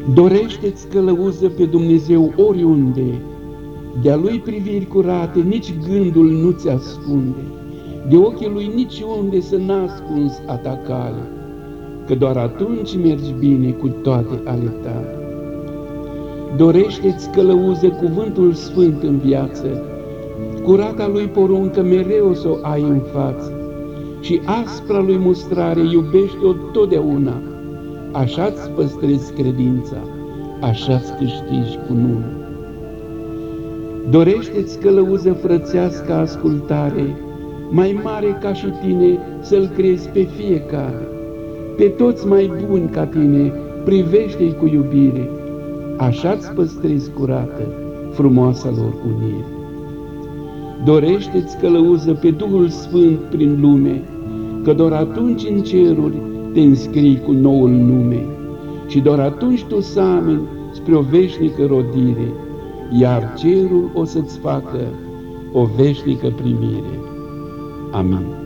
Dorește-ți călăuză pe Dumnezeu oriunde, de-a Lui priviri curate, nici gândul nu ți ascunde, de ochii Lui niciunde să n-ascunzi a ta cale, că doar atunci mergi bine cu toate ale tale. Dorește-ți călăuză cuvântul sfânt în viață, curata Lui poruncă mereu să o ai în față, și aspra Lui mustrare iubește-o totdeauna, așa-ți păstrezi credința, așa-ți câștigi cununa. Dorește-ți călăuză frățească ascultare, mai mare ca și tine să-L crezi pe fiecare, pe toți mai buni ca tine privește-i cu iubire, așa-ți păstrezi curată frumoasa lor unire. Dorește-ți călăuză pe Duhul Sfânt prin lume, că doar atunci în ceruri te înscrii cu noul nume, și doar atunci tu sameni spre o veșnică rodire, iar cerul o să-ți facă o veșnică primire. Amin.